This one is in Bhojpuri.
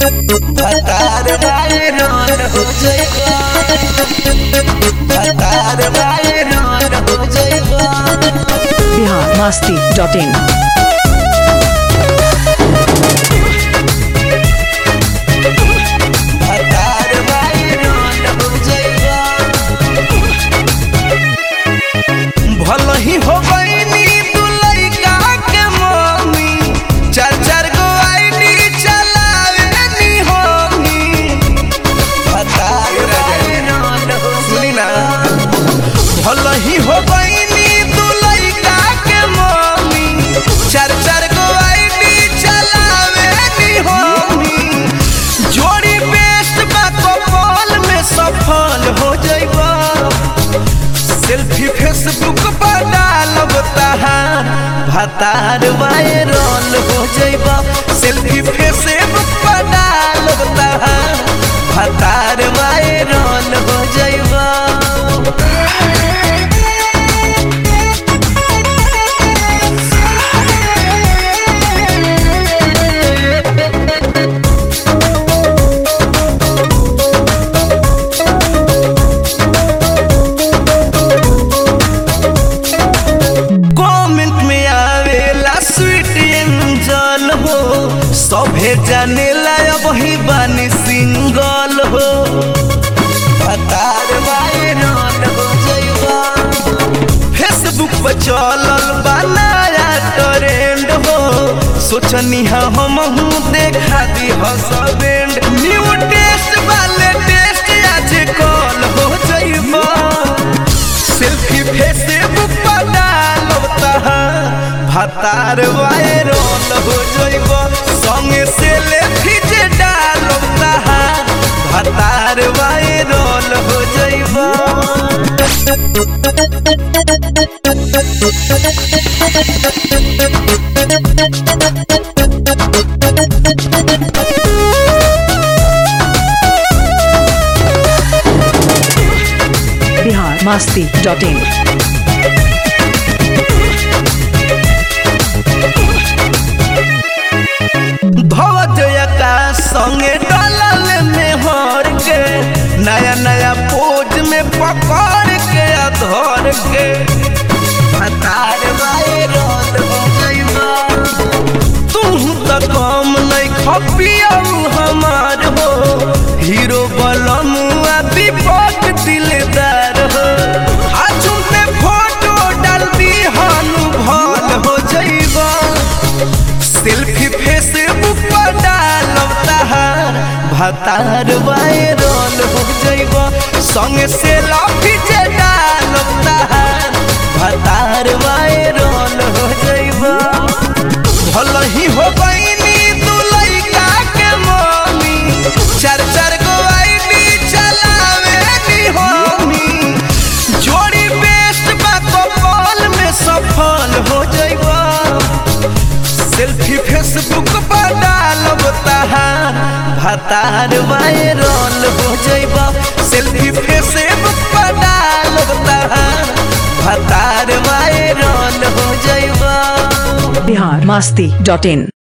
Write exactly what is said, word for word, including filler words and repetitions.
भतार वायरल हो जाएगा, भतार वायरल हो जाएगा। Bihar Masti dot in. भतार वायरल हो जाएगा। भल ही हो गईनी तू लइका के मम्मी, चार चार गो आईडी चलावेनी होनी। भतार वायरल हो सुनी ना, भल ही हो गईनी तू लइका के मम्मी, चार चार गो आईडी चलावेनी होनी। जोड़ी बेस्ट बा कपाल में सफल हो जाइबा, सेल्फी फेसबुक पर डालब तहार भतार वायरल हो जाइबा, सेल्फी फेसबुक पर डालब तहार भतार वायरल हो जाइबा। सभे जाने लाया वही बानी सिंगल हो, भतार वायरल हो जाइबा। फेसबुक पर चलल बा नया ट्रेंड हो, सोचनी हम देखा दी हसबैंड। न्यू टेस्ट वाले टेस्ट आज कॉल हो जाइबा, सेल्फी फेसबुक पर डालब तहार भतार वायरल हो जाइबा, संगे सेल्फी जे डालब तहार भतार वायरल हो जाइबा। Bihar Masti dot in. संगे डालल में हर के, नया नया पोज में पकड़ के अधर के भतार वायरल हो जाइबा। तू तो कम नहीं खपियाऊ हमार हो, हीरो बलमुआ दीपक दिलदार हो। आज में फोटो डाल दी हानु भल हो जाइबा, सेल्फी फेसबुक पर डालब तहार भतार वायरल हो जाइबा, संगे सेल्फी जे डालब तहार भतार वायरल हो जाइबा। भल ही हो गईनी तू लइका के मम्मी, चार चार गो आईडी चलावेनी होनी। जोड़ी बेस्ट बा कपाल में सफल हो जाइबा, सेल्फी फेसबुक पर डालब तहार भतार वायरल हो जाइबा, सेल्फी फेसबुक पर डालब तहार भतार वायरल हो जाइबा। बिहार मस्ती डॉट इन।